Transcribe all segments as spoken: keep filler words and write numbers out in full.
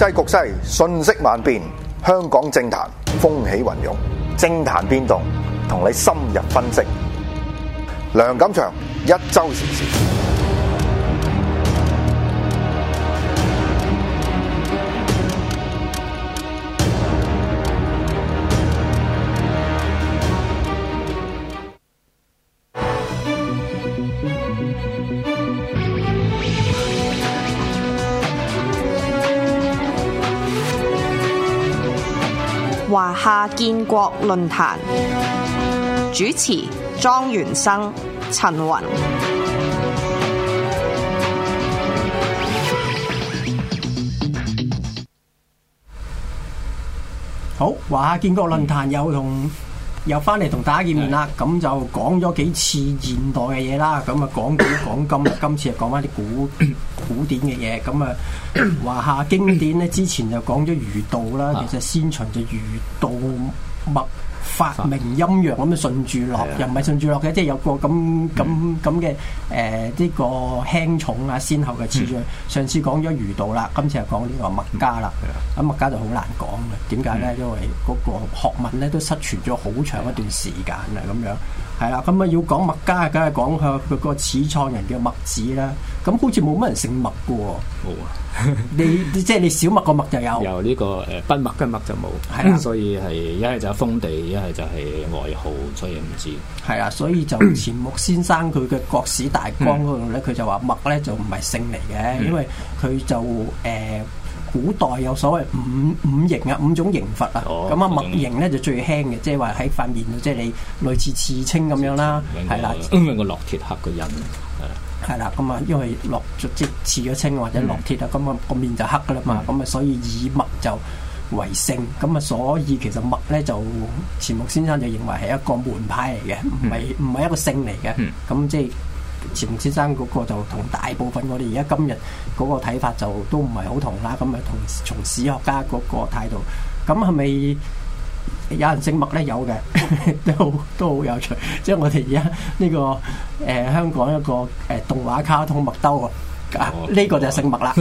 際局勢瞬息萬變，香港政壇風起雲湧，政壇變動，同你深入分析。梁錦祥一周時事。 華夏建國論壇主持莊元生、陳雲。 好，華夏建國論壇又同又翻嚟同大家見面啦。咁就講咗幾次現代嘅嘢啦。咁啊講古講今，今次係講翻啲古古典嘅嘢。咁啊華夏經典咧，之前就講咗儒道啦。其實先秦就儒道墨發明陰陽咁樣順住落，又唔係順住落嘅，即係有個咁咁咁嘅誒呢個輕重啊先後嘅次序。上次講咗儒道啦，今次係講呢個墨家啦。咁墨家就好難講嘅，點解咧？因為嗰個學問咧都失傳咗好長一段時間啦，咁樣係啦。咁啊要講墨家，梗係講佢佢個始創人叫墨子啦。咁好似冇乜人姓墨嘅喎。冇啊！你即係你小麥個麥就有， 有呢個誒筆墨嘅墨就冇，係啦，所以係一係就封地，一係就係外號，所以唔知。係啊，所以就錢穆先生佢嘅《國史大綱》嗰度咧，佢就話墨咧就唔係姓嚟嘅，因為佢就誒、呃、古代有所謂五五刑啊，五種刑罰啊，咁啊墨刑咧就最輕嘅，即係話喺塊面度，即係你類似刺青咁樣啦，係啦， 因為個烙鐵刻個印。 係啦，咁啊，因為落即係刺咗青或者落鐵啊，咁啊個面就黑噶啦嘛，咁啊、嗯、所以以墨就為姓，咁啊所以其實墨咧就錢穆先生就認為係一個門派嚟嘅，唔係唔係一個姓嚟嘅，咁、嗯、即係錢穆先生嗰個就同大部分我哋而家今日嗰個睇法就都唔係好同啦，咁啊同從史學家嗰個態度，咁係咪？有人姓墨咧，有嘅都都好有趣，即係我哋而家呢個誒、呃、香港一個誒、呃、動畫卡通麥兜啊，呢、哦這個就姓墨啦，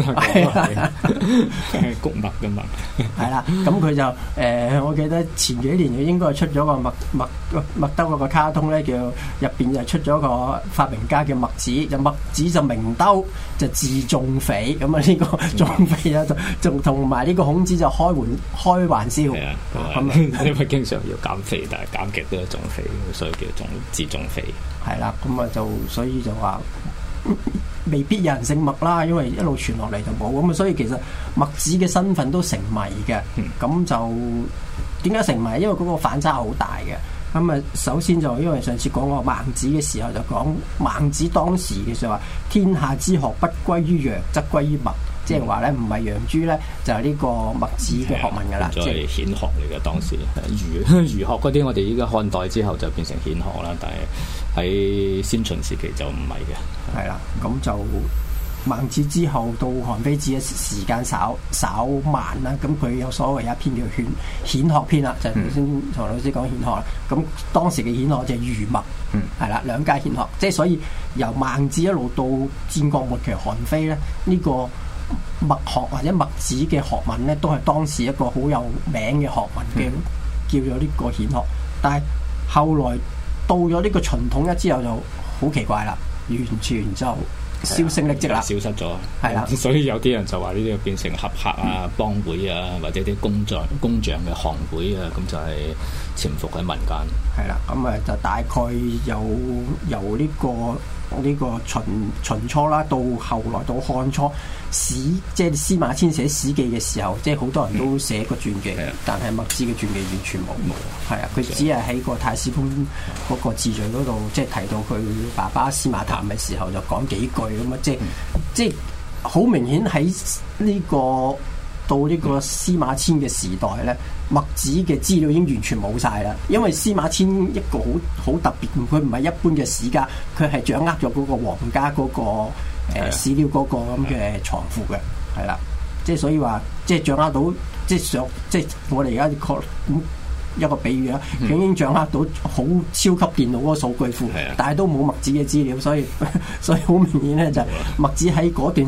谷墨嘅墨， 係啦，咁佢就誒、呃，我記得前幾年佢應該係出咗個墨墨麥兜嗰個卡通咧，叫入邊就出咗個發明家叫墨子，就墨子就名兜，就字仲肥，咁啊呢個仲肥啊，仲同埋呢個孔子就開玩開玩笑， 係啊，咁因為經常要減肥，但係減極都係仲肥，所以叫仲字仲肥。係啦，咁啊就所以就話。未必有人姓墨啦，因為一路傳落嚟就冇咁啊，所以其實墨子嘅身份都成謎嘅。咁、嗯、就點解成謎？因為嗰個反差好大嘅。咁啊，首先就因為上次講過孟子嘅時候就講孟子當時嘅就話：天下之學不歸於楊，則歸於墨。即係話咧，唔係楊朱咧，就係、是、呢個墨子嘅學問噶啦。 即係顯學嚟嘅，當時儒儒學嗰啲，我哋依家漢代之後就變成顯學啦。但係喺先秦時期就唔係嘅。 係啦，咁就孟子之後到韓非子嘅時間稍稍慢啦。咁佢有所謂一篇叫《顯顯學篇》啦，就係頭先同老師講顯學啦。咁當時嘅顯學就係儒墨，係啦、嗯，兩家顯學。即係所以由孟子一路到戰國末期韓非咧，呢、這個。墨學或者墨子嘅學問咧，都係當時一個好有名嘅學問嘅，嗯、叫做呢個顯學。但係後來到咗呢個秦統一之後，就好奇怪啦，完全就銷聲匿跡啦， 消失咗。 係啦， 所以有啲人就話呢啲變成俠客啊、幫會啊，或者啲工匠工匠嘅行會啊，咁就係潛伏喺民間。 係啦，咁啊就大概有由呢、這個。呢個秦秦初啦，到後來到漢初史，即係司馬遷寫史記嘅時候，即係好多人都寫過傳記，嗯、但係墨子嘅傳記完全冇。係啊、嗯，佢只係喺個太史公嗰個自序嗰度，即係提到佢爸爸司馬談嘅時候就講幾句咁啊，即係、嗯、即係好明顯喺呢、這個。到呢個司馬遷嘅時代咧，墨子嘅資料已經完全冇晒啦。因為司馬遷一個好好特別，佢唔係一般嘅史家，佢係掌握咗嗰個皇家嗰、嗰個誒、呃、史料嗰個咁嘅藏庫嘅，係啦。即係所以話，即係掌握到，即係想，即係我哋而家確一個比喻啦，佢已經掌握到好超級電腦嗰個數據庫，但係都冇墨子嘅資料，所以所以好明顯咧，就墨子喺嗰段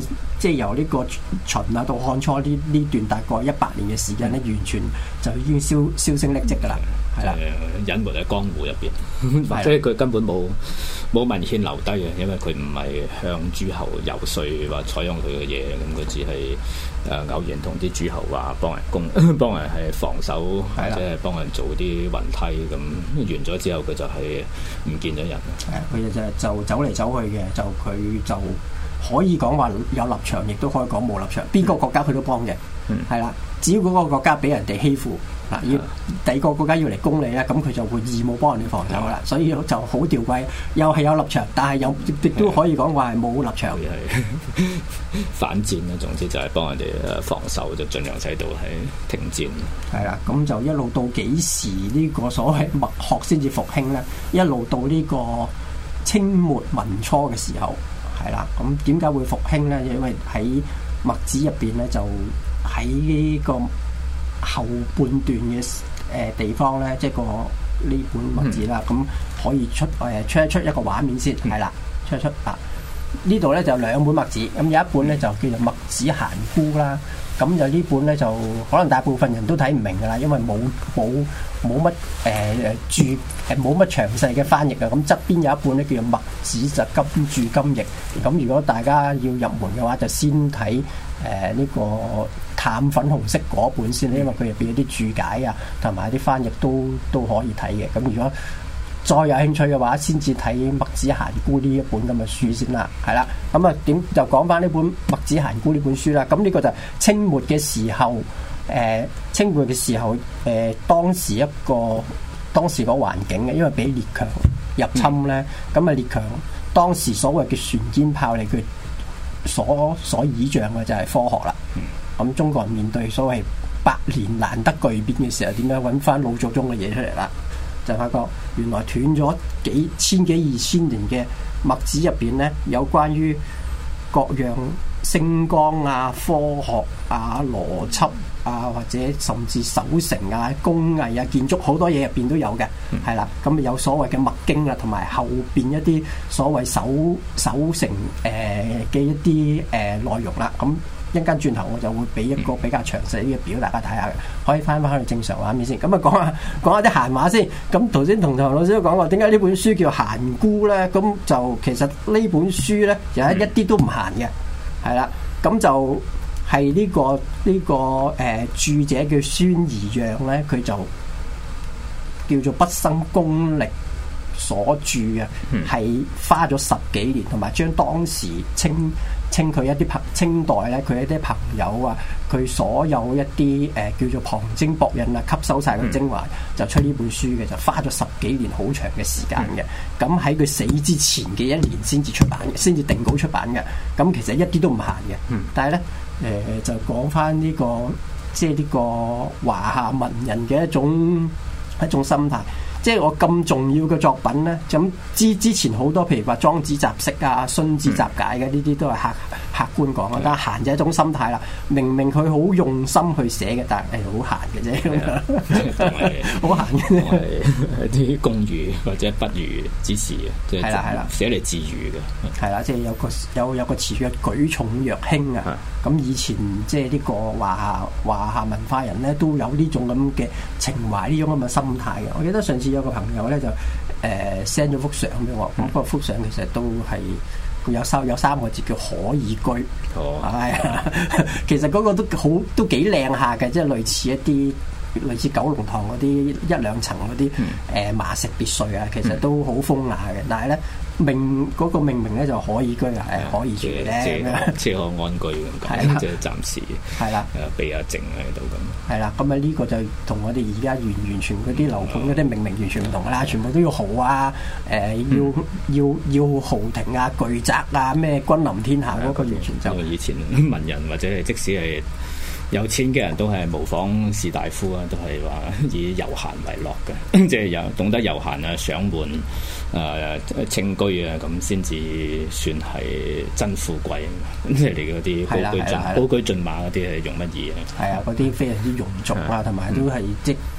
即係由呢個秦啊到漢初呢呢段大概一百年嘅時間咧，完全就已經銷銷聲匿跡㗎啦，係啦， 隱沒喺江湖入邊，或者佢根本冇冇文獻留低嘅，因為佢唔係向諸侯游說話採用佢嘅嘢，咁佢只係誒偶然同啲諸侯話幫人攻，幫人係防守，或者係幫人做啲雲梯咁，完咗之後佢就係唔見咗人。 係佢就就走嚟走去嘅，就佢就可以講話有立場，亦都可以講冇立場。邊個國家佢都幫嘅，係啦、嗯。只要嗰個國家俾人哋欺負，嗱要第二個國家要嚟攻你咧，咁佢就會義務幫人哋防守啦。所以就好吊詭，又係有立場，但係有亦都可以講話係冇立場。 係反戰啊，總之就係幫人哋誒防守，就盡量使到係停戰。係啦，咁就一路到幾時呢個所謂墨學先至復興咧？一路到呢個清末民初嘅時候。係啦，咁點解會復興咧？因為喺墨子入邊咧，就喺呢個後半段嘅誒地方咧，即係個呢本墨子啦，咁、嗯、可以出誒出一出一個畫面先，係啦、嗯，出一出啊！呢度咧就兩本墨子，咁有一本咧就叫做《墨子閑孤》啦。咁就呢本咧就可能大部分人都睇唔明噶啦，因為冇冇冇乜誒注誒冇乜詳細嘅翻譯啊。咁側邊有一本咧叫做《墨子就今注今譯》。咁如果大家要入門嘅話，就先睇誒呢個淡粉紅色嗰本先，因為佢入邊有啲注解啊，同埋啲翻譯都都可以睇嘅。咁如果再有興趣嘅話，先至睇《墨子閑孤》呢一本咁嘅書先啦，係啦。咁啊點就講翻呢本《墨子閑孤》呢本書啦。咁呢個就清末嘅時候，誒、呃、清末嘅時候，誒、呃、當時一個當時個環境嘅，因為俾列強入侵咧，咁啊、嗯、列強當時所謂嘅船堅炮利，佢所所倚仗嘅就係科學啦。咁、嗯、中國人面對所謂百年難得巨變嘅時候，點樣揾翻老祖宗嘅嘢出嚟啦？就發覺原來斷咗幾千幾二千年嘅墨子入邊咧，有關於各樣星光啊、科學啊、邏輯啊，或者甚至守城啊、工藝啊、建築好多嘢入邊都有嘅，係啦、嗯。咁有所謂嘅墨經啊，同埋後邊一啲所謂守守城誒嘅、呃、一啲誒、呃、內容啦。咁一陣間轉頭我就會俾一個比較詳細嘅表大家睇下嘅，可以翻返去正常畫面先。咁啊講下講下啲閒話先。咁頭先同唐老師都講過，點解呢本書叫閑孤咧？咁就其實呢本書咧，有一一啲都唔閒嘅，係啦。咁就係呢、這個呢、這個誒、呃、著者叫孫夷讓咧，佢就叫做畢生功力所著啊，係、嗯、花咗十幾年，同埋將當時清清佢一啲朋清代咧，佢一啲朋友啊，佢所有一啲誒、呃、叫做旁徵博引啊，吸收晒個精華，嗯、就出呢本書嘅，就花咗十幾年好長嘅時間嘅。咁喺佢死之前嘅一年先至出版嘅，先至定稿出版嘅。咁其實一啲都唔閒嘅。嗯、但係咧誒，就講翻呢個即係呢個華夏文人嘅一種一種心態。即係我咁重要嘅作品咧，咁之之前好多，譬如話《莊子雜釋》啊、《荀子集解》嘅呢啲都係客客觀講啊。但係閒就係一種心態啦。明明佢好用心去寫嘅，但係誒好閒嘅啫，咁樣好閒嘅啫。 啲公寓或者不如之詞嘅，即係係啦， 寫嚟自娛嘅。 係啦，即係有個有有個詞叫舉重若輕啊。咁以前即係呢個華夏華夏文化人咧，都有呢種咁嘅情懷，呢種咁嘅心態嘅。我記得上次有個朋友咧就誒 send 咗幅相俾我，咁嗰幅相其實都係佢有三有三個字叫可以居，係啊、哦，其實嗰個都好都幾靚下嘅，即係類似一啲類似九龍塘嗰啲一兩層嗰啲誒麻石別墅啊，其實都好風雅嘅，但係咧。命嗰、那個命名咧就可以居啊，係可以住咧， 即可安居咁講，即係暫時係啦， 誒避下靜喺度咁。 係啦，咁啊呢個就同我哋而家完完全嗰啲樓盤嗰啲命名完全唔同啦，全部都要豪啊，誒、呃、要、嗯、要要豪庭啊、巨宅啊、咩君臨天下嗰、那個完全就以前文人或者係即使係有錢嘅人都係模仿士大夫啊，都係話以悠閒為樂嘅，即係有懂得悠閒啊、賞玩。誒、呃、清居啊，咁先至算係真富貴。即係你嗰啲高居進高居進馬嗰啲係用乜嘢啊？ 係啊，嗰啲非常之庸俗啊，同埋都係即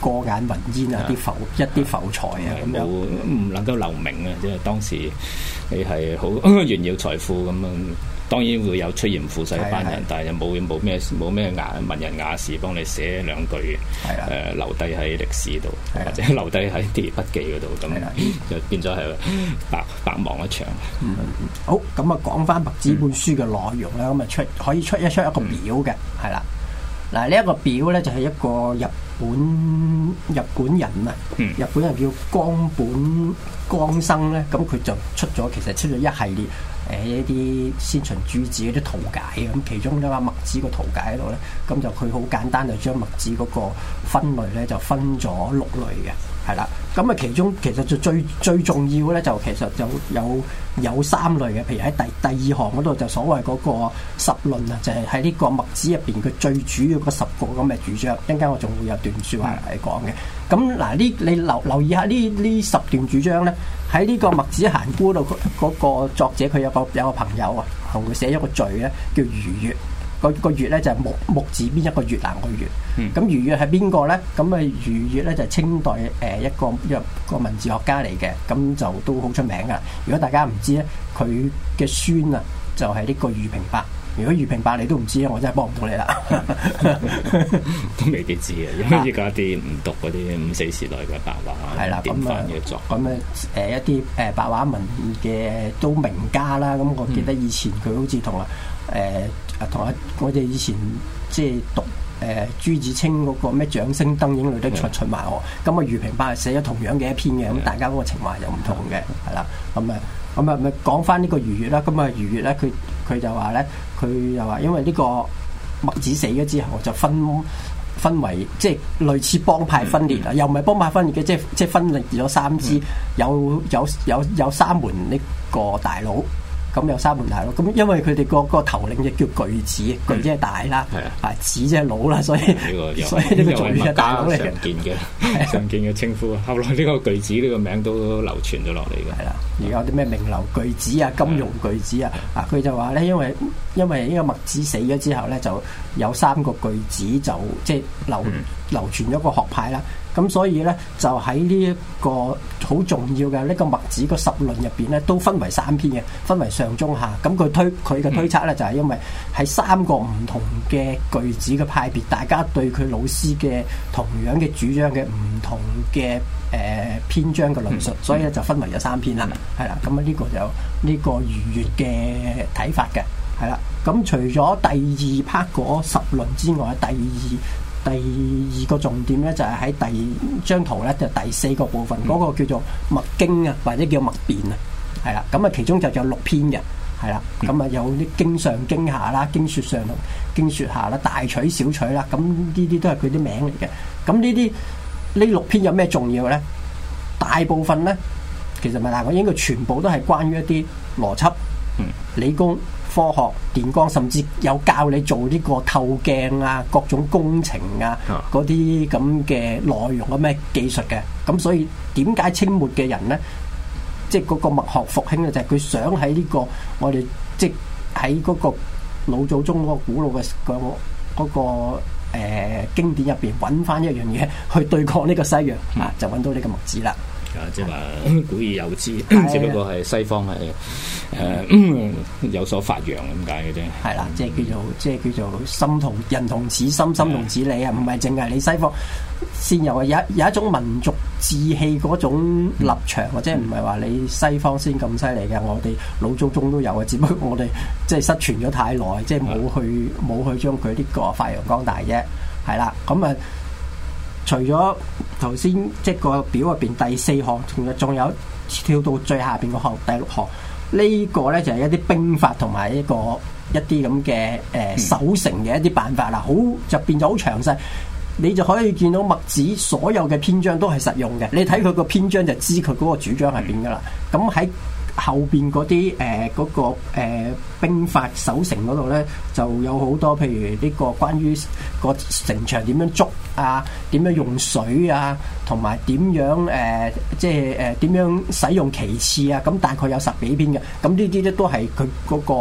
過眼雲煙啊，啲浮一啲浮財啊咁樣， 唔能夠留名啊！即係當時你係好炫耀財富咁樣。當然會有出現富勢一班人，但係又冇冇咩冇咩雅文人雅士幫你寫兩句，誒、呃、留低喺歷史度，或者留低喺啲筆記嗰度，咁就變咗係白白忙一場。 嗯、好，咁啊講翻墨子本書嘅內容啦，咁啊、嗯、出可以出一出一個表嘅，係啦、嗯。嗱呢一個表咧就係一個日本日本人啊，嗯、日本人叫岡本光生咧，咁佢就出咗其實出咗一系列。誒一啲先秦諸子嗰啲圖解咁，其中咧話墨子個圖解喺度咧，咁就佢好簡單就將墨子嗰個分類咧就分咗六類嘅，係啦。咁啊其中其實就最最重要咧就其實就有有三類嘅，譬如喺第第二行嗰度就所謂嗰個十論啊，就係喺呢個墨子入邊佢最主要嗰十個咁嘅主張，一陣間我仲會有段説話嚟講嘅。咁嗱呢你留留意下呢呢十段主張咧。喺呢個墨子閒估度，嗰個作者佢有個有個朋友啊，同佢寫咗個序咧，叫俞越。個個越咧就係木木字邊一個越南個越。咁俞越係邊個咧？咁啊俞越咧就係清代誒一個一個文字學家嚟嘅，咁就都好出名噶。如果大家唔知咧，佢嘅孫啊就係呢個俞平伯。如果俞平伯你都唔知咧，我真係幫唔到你啦。 都未必知啊，因為依家啲唔讀嗰啲五四時代嘅白話， 係啦， 典範嘅作。 咁咧誒一啲誒白話文嘅都名家啦。咁我記得以前佢好似同啊誒同啊我哋以前即係讀誒、呃、朱自清嗰個咩掌聲燈影裏的出出埋我。咁啊俞平伯係寫咗同樣嘅一篇嘅，咁大家嗰個情懷又唔同嘅，係啦。咁啊咁啊咪講翻呢個俞越啦。咁啊俞越咧佢佢就話咧。佢又話，因為呢個墨子死咗之後，就分分為即係類似幫派分裂啦，又唔係幫派分裂嘅，即係即係分裂咗三支，有有有有三門呢個大佬，咁有三門大佬，咁因為佢哋個個頭領就叫巨子，巨即係大啦，啊子即係老啦，所以所以呢個巨係大佬嚟嘅，常見嘅常見嘅稱呼。後來呢個巨子呢個名都流傳咗落嚟嘅。係啦， 而家有啲咩名流巨子啊、金庸巨子啊，啊佢就話咧，因為因為呢個墨子死咗之後咧，就有三個巨子就即係流、嗯、流傳咗個學派啦。咁所以咧，就喺呢一個好重要嘅呢個墨子個十論入邊咧，都分為三篇嘅，分為上中下。咁佢推佢嘅推測咧，就係、是、因為喺三個唔同嘅巨子嘅派別，大家對佢老師嘅同樣嘅主張嘅唔同嘅誒、呃、篇章嘅論述，所以咧就分為咗三篇啦。係啦，咁啊呢個就呢個俞越嘅睇法嘅，係啦。咁除咗第二 part 嗰十論之外，第二第二個重點咧就係、是、喺第二張圖咧，就第四個部分嗰、那個叫做墨經啊，或者叫墨辯啊，係啦。咁啊，其中就有六篇嘅，係啦。咁啊，有啲經上、經下啦、經說上同經說下啦、大取、小取啦。咁呢啲都係佢啲名嚟嘅。咁呢啲呢六篇有咩重要咧？大部分咧，其實唔係大部分，應該全部都係關於一啲邏輯、理工、科學、電光，甚至有教你做呢個透鏡啊、各種工程啊嗰啲咁嘅內容啊，咩技術嘅。咁所以點解清末嘅人咧，即係嗰個墨學復興咧，就係、是、佢想喺呢、這個我哋即係喺嗰個老祖宗嗰個古老嘅嗰、那個誒、呃、經典入邊揾翻一樣嘢去對抗呢個西洋、嗯、啊，就揾到呢個墨子啦。 啊，即係話古已有之，只不過係西方係誒、呃嗯、有所發揚咁解嘅啫。 係啦，即係叫做即係叫做心同人同此心，心同此理啊！唔係淨係你西方先有啊，有有一種民族志氣嗰種立場，或者唔係話你西方先咁犀利嘅，我哋老祖宗都有啊，只不過我哋即係失傳咗太耐，即係冇去冇去將佢呢個發揚光大啫。係啦，咁啊。除咗頭先即係個表入邊第四項，仲有仲有跳到最下邊個項第六項，這個、呢個咧就係、是、一啲兵法同埋一個一啲咁嘅誒守城嘅一啲辦法啦，好就變咗好詳細，你就可以見到墨子所有嘅篇章都係實用嘅，你睇佢個篇章就知佢嗰個主張係邊噶啦。咁喺後邊嗰啲誒嗰個誒、呃、兵法守城嗰度咧，就有好多譬如呢個關於個城牆點樣築啊，點樣用水啊，同埋點樣誒、呃、即係誒點樣使用旗幟啊，咁大概有十幾篇嘅。咁呢啲咧都係佢嗰個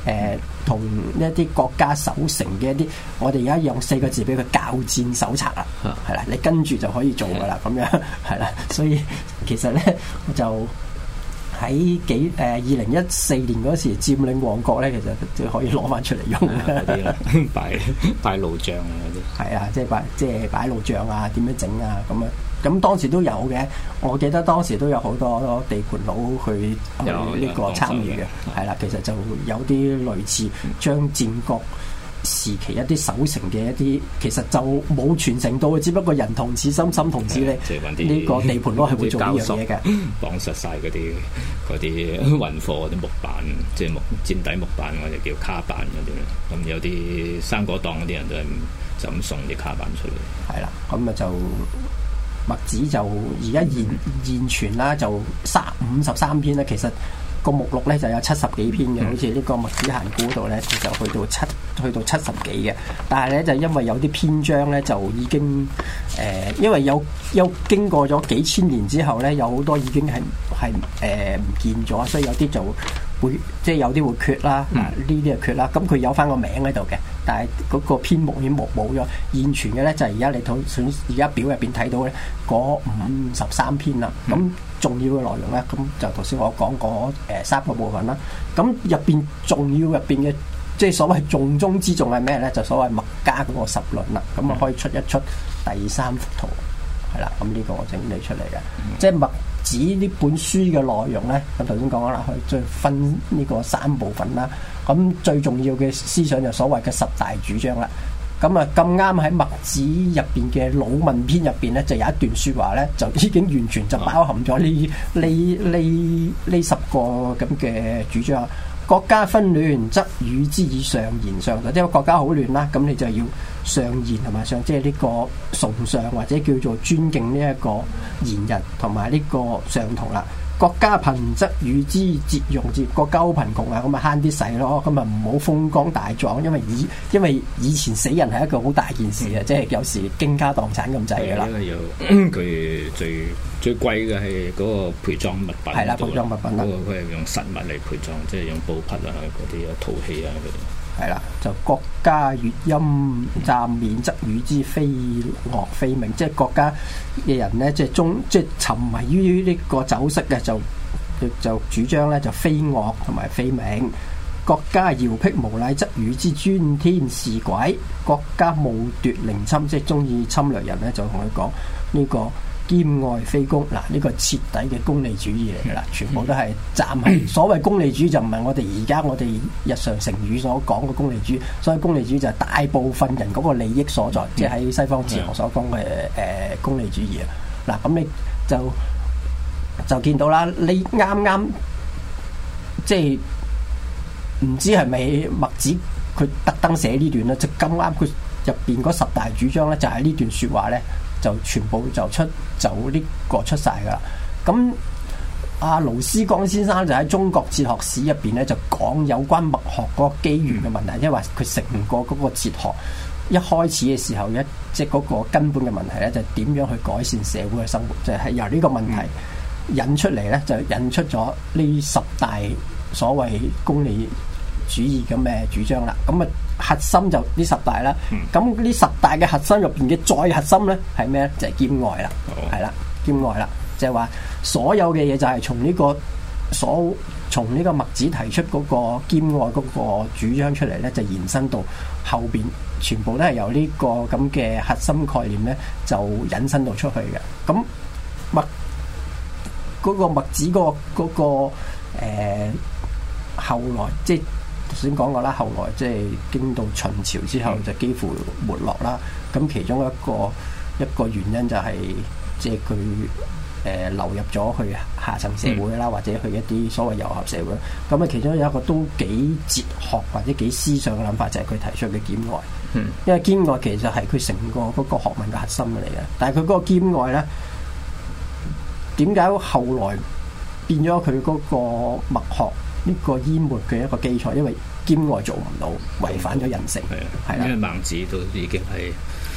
誒同一啲國家守城嘅一啲，我哋而家用四個字俾佢教戰手冊啦，係啦，你跟住就可以做噶啦，咁樣係啦，所以其實咧我就喺幾誒二零一四年嗰時佔領旺角咧，其實就可以攞翻出嚟用嘅， 啲擺擺路障啊嗰啲， 係啊，即係擺即係擺路障啊，點樣整啊咁樣。咁當時都有嘅，我記得當時都有好多地盤佬去去呢個參與嘅，係啦，其實就有啲類似將戰國時期一啲守城嘅一啲，其實就冇傳承到，只不過人同此心，心同此理。呢個地盤佬係會做呢樣嘢嘅， 綁實晒嗰啲嗰啲運貨嗰啲木板，即係木墊底木板，我哋叫卡板嗰啲。咁有啲生果檔嗰啲人都係就咁送啲卡板出嚟。 係啦，咁啊就。墨子就而家現現存啦，就三五十三篇啦。其實個目錄咧就有七十幾篇嘅，好似呢個墨子閒故度咧就去到七去到七十幾嘅。但係咧就因為有啲篇章咧就已經誒、呃，因為有有經過咗幾千年之後咧，有好多已經係係誒唔見咗，所以有啲就會即係有啲會缺啦。嗱呢啲就缺啦。咁佢有翻個名喺度嘅。但係嗰個篇目已經冇冇咗，現存嘅咧就係而家你睇而家表入邊睇到咧嗰五十三篇啦。咁、嗯、重要嘅內容咧，咁就頭先我講過誒三個部分啦。咁入邊重要入邊嘅，即係所謂重中之重係咩咧？就所謂墨家嗰個十論啦。咁啊可以出一出第三幅圖，係啦。咁呢個我整理出嚟嘅，嗯、即係墨子呢本書嘅內容咧。咁頭先講啦，可以再分呢個三部分啦。咁最重要嘅思想就所謂嘅十大主張啦。咁啊咁啱喺墨子入邊嘅《魯問篇》入邊咧，就有一段説話咧，就已經完全就包含咗呢呢呢呢十個咁嘅主張。國家紛亂，則與之以上言上達，即係國家好亂啦，咁你就要上言同埋上，即係呢個崇尚或者叫做尊敬呢一個賢人同埋呢個上同啦。國家貧則與之節用之，國家好貧窮啊，咁咪慳啲使咯，咁咪唔好風光大壯，因為以因為以前死人係一個好大件事啊，嗯、即係有時傾家蕩產咁滯噶啦。 佢最最貴嘅係嗰個陪葬物品， 係啦，陪葬物品啦， 佢係用實物嚟陪葬，即係用布匹啊嗰啲啊陶器啊嗰啲。 係啦，就國家樂音暫免，則與之非樂非鳴，即係國家嘅人咧，即係中即係沉迷於呢個酒色嘅，就就主張咧就非樂同埋非鳴。國家搖辟無禮，則與之尊天事鬼。國家冒奪凌侵，即係中意侵略人咧，就同佢講呢個兼愛非攻。嗱，呢個徹底嘅功利主義嚟噶啦，全部都係站喺所謂功利主義，就唔係我哋而家我哋日常成語所講嘅功利主義。所謂功利主義就係大部分人嗰個利益所在，即係喺西方哲學所講嘅誒功利主義啊。嗱，咁你就就見到啦，你啱啱即係唔知係咪墨子佢特登寫呢段咧，就咁啱佢入邊嗰十大主張咧，就係呢段説話咧。就全部就出就呢個出晒噶啦。咁阿盧思光先生就喺中國哲學史入邊咧，就講有關墨學嗰個機緣嘅問題，因為話佢成個嗰個哲學一開始嘅時候，一即係嗰個根本嘅問題咧，就點樣去改善社會嘅生活，就係、是、由呢個問題引出嚟咧，就引出咗呢十大所謂功利主義咁嘅主張啦。咁啊〜核心就呢十大啦，咁呢、嗯、十大嘅核心入邊嘅再核心咧係咩咧？就係、是、兼愛啦，係啦、哦，兼愛啦，就係、是、話所有嘅嘢就係從呢、這個所從呢個墨子提出嗰個兼愛嗰個主張出嚟咧，就延伸到後邊全部都係由呢個咁嘅核心概念咧，就引申到出去嘅。咁墨嗰個墨子嗰、那個嗰、那個誒、呃、後來即係。頭先講過啦，後來即係經到秦朝之後，就幾乎沒落啦。咁其中一個一個原因就係、是、即係佢誒流入咗去下層社會啦，嗯、或者去一啲所謂遊俠社會。咁啊，其中有一個都幾哲學或者幾思想嘅諗法，就係、是、佢提出嘅兼愛。嗯，因為兼愛其實係佢成個嗰個學問嘅核心嚟嘅。但係佢嗰個兼愛咧，點解後來變咗佢嗰個墨學？呢個淹沒嘅一個基礎，因為兼愛做唔到，違反咗人性。係啊， 因為孟子都已經係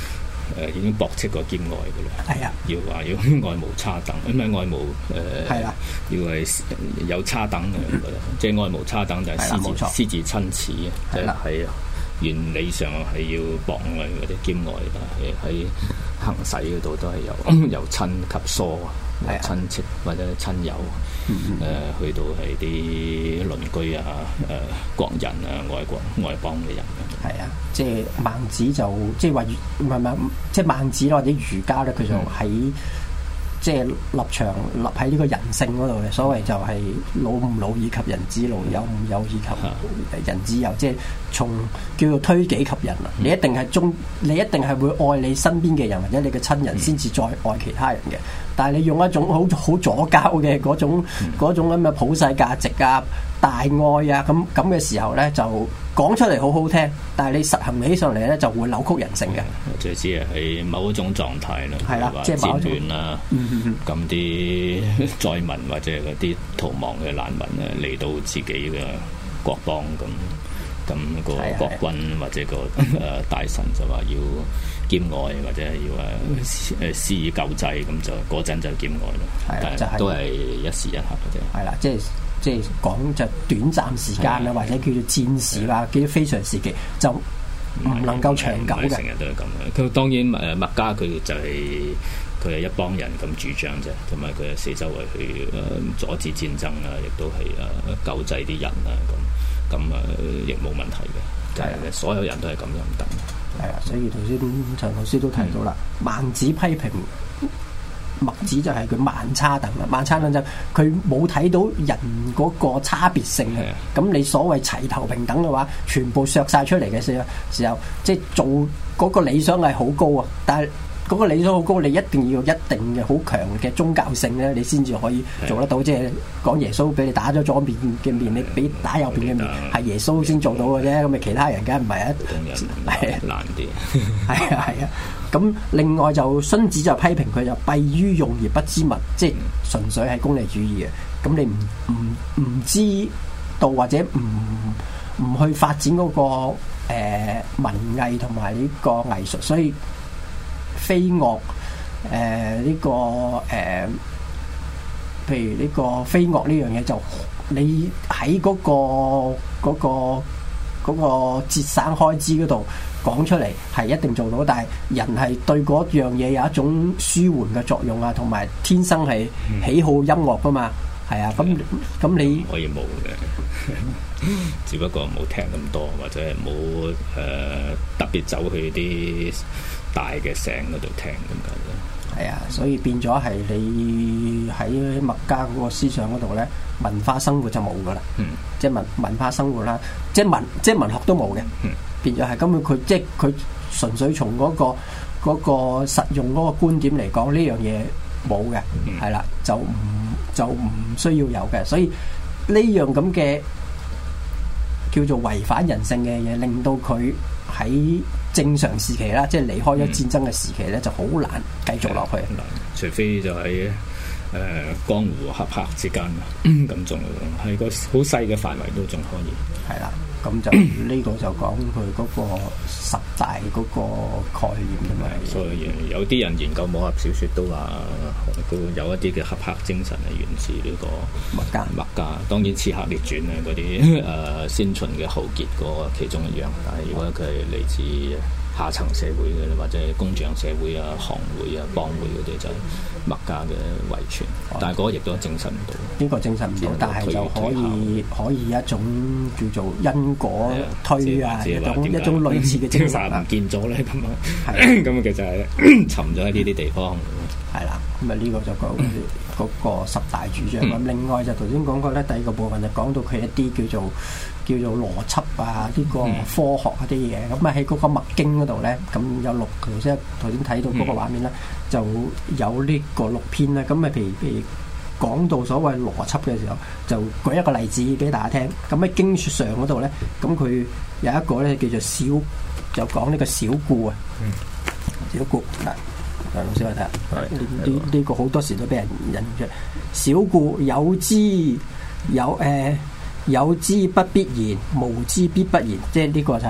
誒已經駁斥過兼愛嘅啦。 係啊， 要話要愛無差等，唔係愛無誒， 係啦， 要係有差等嘅，我覺得即係愛無差等就係師自師自親此嘅，即係喺原理上係要博愛或者兼愛，但係喺行使嗰度都係由由親及疏。係親戚或者親友，誒、嗯呃、去到係啲鄰居啊、誒、呃、國人啊、外國外邦嘅人。 係啊，即係孟子就即係話唔係唔係，即係孟子或者儒家咧，佢就喺、嗯、即係立場立喺呢個人性嗰度嘅。所謂就係老吾老以及人之老，有吾有以及人之有，即係從叫做推己及人啊！嗯、你一定係中，你一定係會愛你身邊嘅人或者你嘅親人，先至再愛其他人嘅。但係你用一種好好左膠嘅嗰種嗰、嗯、種咁嘅普世價值啊、大愛啊咁咁嘅時候咧，就講出嚟好好聽，但係你實行起上嚟咧就會扭曲人性嘅。 最只係喺某一種狀態啦， 係啦，即係戰亂啦， 咁啲災民或者嗰啲逃亡嘅難民啊，嚟到自己嘅國邦咁。咁個國君或者個誒大臣就話要兼愛，或者係要誒誒施以救濟，咁就嗰陣就兼愛咯。係啊，就係都係一時一刻嘅啫。係啦，即係即係講就短暫時間啦，或者叫做戰時啦，叫做非常時期，就唔能夠長久嘅。成日都係咁嘅。佢當然誒墨家佢就係佢係一幫人咁主張啫，同埋佢係四周圍去誒阻止戰爭啊，亦都係誒救濟啲人啊咁。咁啊，亦冇問題嘅，就係、是、所有人都係咁樣唔得。係啊，所以頭先陳老師都提到啦，孟、嗯、子批評墨子就係佢慢差等啦，慢差等就佢冇睇到人嗰個差別性嘅。咁你所謂齊頭平等嘅話，全部削晒出嚟嘅時候，時候即係做嗰個理想係好高啊，但係嗰個理想好高，你一定要有一定嘅好強嘅宗教性咧，你先至可以做得到。即係講耶穌俾你打咗左邊嘅面，你俾打右邊嘅面，係耶穌先做到嘅啫。咁咪其他人梗係唔係啊？係難啲。係啊係啊。咁另外就荀子就批評佢就蔽於用而不知物，即係純粹係功利主義嘅。咁你唔唔唔知道或者唔唔去發展嗰個誒文藝同埋呢個藝術，所以。非樂誒呢個誒、呃，譬如呢個非樂呢樣嘢，就你喺嗰、嗰個嗰、嗰個嗰、嗰個節省開支嗰度講出嚟係一定做到，但係人係對嗰樣嘢有一種舒緩嘅作用啊，同埋天生係喜好音樂噶嘛，係啊，咁咁你可以冇嘅，只不過冇聽咁多，或者係冇誒特別走去啲大嘅聲嗰度聽咁解啫。係啊，所以變咗係你喺墨家嗰個思想嗰度咧，文化生活就冇噶啦。嗯，即係文文化生活啦，即係文即係文學都冇嘅。嗯，變咗係根本佢即係佢純粹從嗰個嗰個實用嗰個觀點嚟講，呢樣嘢冇嘅。係啦，就唔就唔需要有嘅。所以呢樣咁嘅叫做違反人性嘅嘢，令到佢喺正常時期啦，即係離開咗戰爭嘅時期咧，嗯、就好難繼續落去。除非就喺誒、呃、江湖俠客之間啊，咁仲係個好細嘅範圍都仲可以。係啦，咁就呢個就講佢嗰個十大嗰個概念咁嘛。所以有啲人研究武俠小説都話，都有一啲嘅俠客精神係源自呢個墨家。墨家當然《刺客列傳》咧嗰啲誒先秦嘅豪傑個其中一樣，但係如果佢係嚟自下層社會嘅，或者工匠社會啊、行會啊、幫會嗰啲，就係墨家嘅遺傳。哦、但係嗰個亦都證實唔到。呢個證實唔到，但係就可以可以一種叫做因果推啊，一種一種類似嘅精神唔見咗咧咁啊。係咁啊，其實係沉咗喺呢啲地方。係啦，咁啊呢個就講嗰個十大主張。咁、嗯、另外就頭先講過咧，第二個部分就講到佢一啲叫做叫做邏輯啊，呢、這個科學嗰啲嘢。咁啊喺嗰個墨經嗰度咧，咁有六頭先頭先睇到嗰個畫面咧，嗯、就有呢個六篇咧。咁啊譬如譬如講到所謂邏輯嘅時候，就舉一個例子俾大家聽。咁喺經説上嗰度咧，咁佢有一個咧叫做小，就講呢個小故啊，嗯、小故嗱。老師去睇下，呢呢個好多時都俾人引出。小故有之有誒、呃、有之不必然，無之必不然。即係呢個就係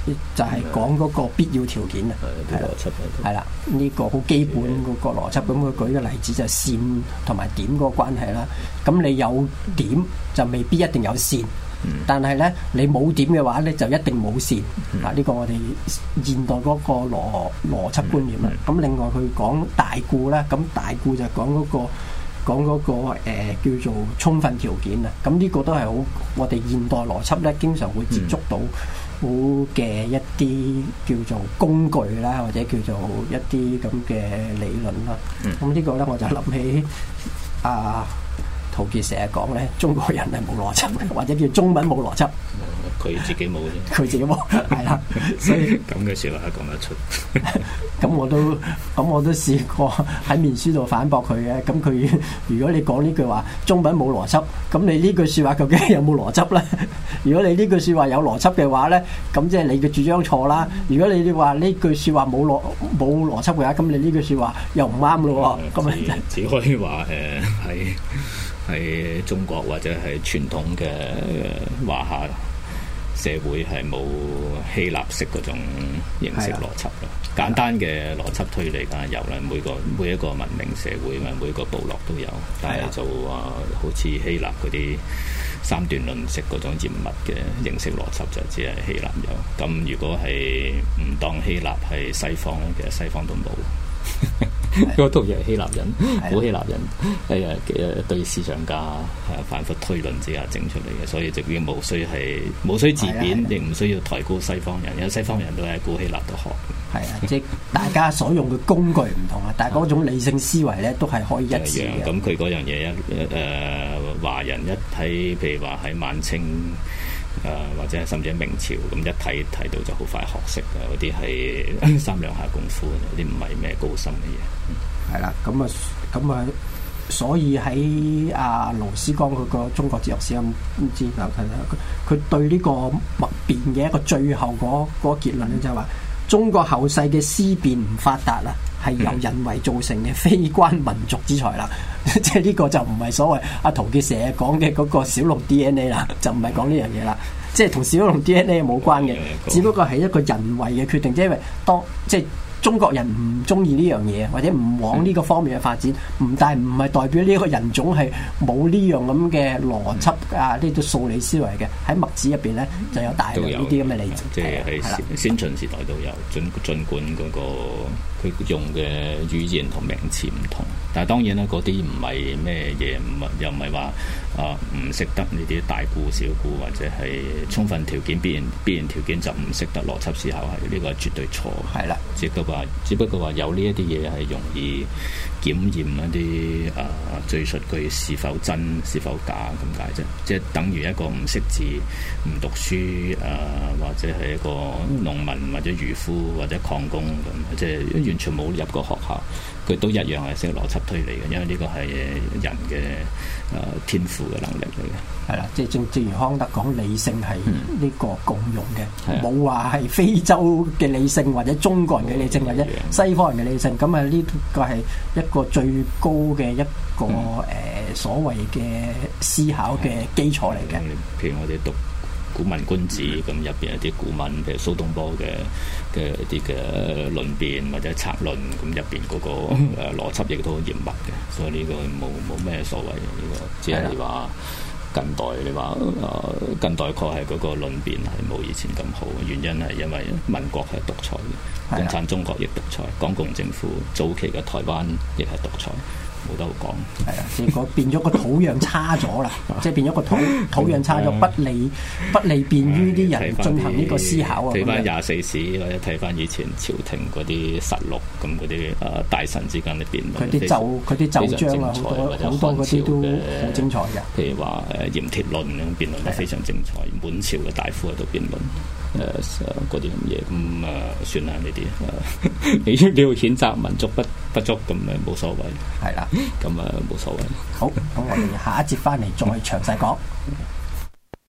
就係講嗰個必要條件啊， 係邏輯係啦，呢個好基本嗰個邏輯。咁佢舉個例子就係線同埋點嗰個關係啦。咁你有點就未必一定有線，但係咧你冇點嘅話咧就一定冇線。嗱，呢個我哋現代嗰個邏邏輯觀念啦。咁另外佢講大故啦，咁大故就講嗰個。講嗰、那個、呃、叫做充分條件啊，咁呢個都係好我哋現代邏輯咧，經常會接觸到好嘅一啲叫做工具啦，或者叫做一啲咁嘅理論啦。咁、嗯、呢個咧我就諗起啊，陶傑成日講咧，中國人係冇邏輯嘅，或者叫中文冇邏輯。 佢自己冇啫， 佢自己冇，係啦，所以咁嘅説話講得出。 咁我都咁我都試過喺面書度反駁佢嘅。咁佢如果你講呢句話中文冇邏輯，咁你呢句説話究竟有冇邏輯咧？如果你呢句説話有邏輯嘅話咧，咁即係你嘅主張錯啦。如果你話呢句説話冇邏冇邏輯嘅話，咁你呢句説話又唔啱咯喎。咁啊，只可以話誒喺喺中國或者係傳統嘅華夏社會係冇希臘式嗰種形式邏輯咯，簡單嘅邏輯推理梗係有啦，每個每一個文明社會嘛，每個部落都有，但係就話好似希臘嗰啲三段論式嗰種嚴密嘅形式邏輯就只係希臘有。咁如果係唔當希臘係西方咧，其實西方都冇。嗰套嘢係希臘人，古希臘人係啊嘅對思想家係反覆推論之下整出嚟嘅，所以就已經冇需係冇需自貶，亦唔需要抬高西方人，因為西方人都喺古希臘度學。 係啊，即係大家所用嘅工具唔同啊，但係嗰種理性思維咧都係可以一致嘅。 咁佢嗰樣嘢一誒華人一睇，譬如話喺晚清。誒、呃、或者甚至係明朝咁一睇睇到就好快學識嘅，嗰啲係三兩下功夫，嗰啲唔係咩高深嘅嘢。係啦， 咁啊咁啊，所以喺阿盧思光嗰個中國哲學史咁唔知嗱，佢佢對呢個脈辯嘅一個最後嗰、嗰個結論咧，就係話中國後世嘅思辨唔發達啊，係由人為造成嘅，非關民族之才啦。即係呢個就唔係所謂阿陶傑成日講嘅嗰個小龍 D N A 啦，就唔係講呢樣嘢啦。即係同小龍 D N A 冇關嘅，只不過係一個人為嘅決定。即係因為當即係中國人唔中意呢樣嘢，或者唔往呢個方面嘅發展，唔但係唔係代表呢個人種係冇呢樣咁嘅邏輯啊，呢啲數理思維嘅。喺墨子入邊咧就有大量呢啲咁嘅例子， 即係喺先進時代都有。盡盡管嗰個佢用嘅語言同名詞唔同，但係當然啦，嗰啲唔係咩嘢，唔又唔係話啊唔識得呢啲大故小故，或者係充分條件必然必然條件就唔識得邏輯思考，係呢個係絕對錯。係啦，只不過只不過話有呢一啲嘢係容易檢驗一啲啊敘述句是否真是否假咁解啫，即係等於一個唔識字唔讀書啊，或者係一個農民或者漁夫或者礦工咁，即係完全冇入過學校，佢都一樣係識邏輯推理嘅，因為呢個係人嘅誒、呃、天賦嘅能力嚟嘅。 係啦，即係正正如康德講，理性係呢個共用嘅，冇話係非洲嘅理性或者中國人嘅理性或者西方人嘅理性，咁啊呢個係一個最高嘅一個誒、嗯呃、所謂嘅思考嘅基礎嚟嘅。 譬如我哋讀古文觀止，咁入邊有啲古文，譬如蘇東坡嘅嘅一啲嘅論辯或者策論，咁入邊嗰個誒、呃、邏輯亦都好嚴密嘅，所以呢個冇冇咩所謂嘅呢、這個，只係你話近代你話誒、呃、近代確係嗰個論辯係冇以前咁好，原因係因為民國係獨裁嘅，共產中國亦獨裁，港共政府早期嘅台灣亦係獨裁。冇得好講， 係啊，即係個變咗個土壤差咗啦，即係變咗個土土壤差咗，不利不利便於啲人進行呢個思考啊。 睇翻廿四史或者睇翻以前朝廷嗰啲實錄，咁嗰啲誒大臣之間嘅辯論， 佢啲奏佢啲奏章啊，好多好多嗰啲都好精彩嘅。 譬如話誒鹽鐵論咁辯論得非常精彩，滿朝嘅大夫喺度辯論。誒嗰啲咁嘢，咁、嗯、啊算啦呢啲，你你要譴責民族不不足，咁啊冇所謂， 係啦， 咁啊冇所謂。 好，咁我哋下一節翻嚟再詳細講。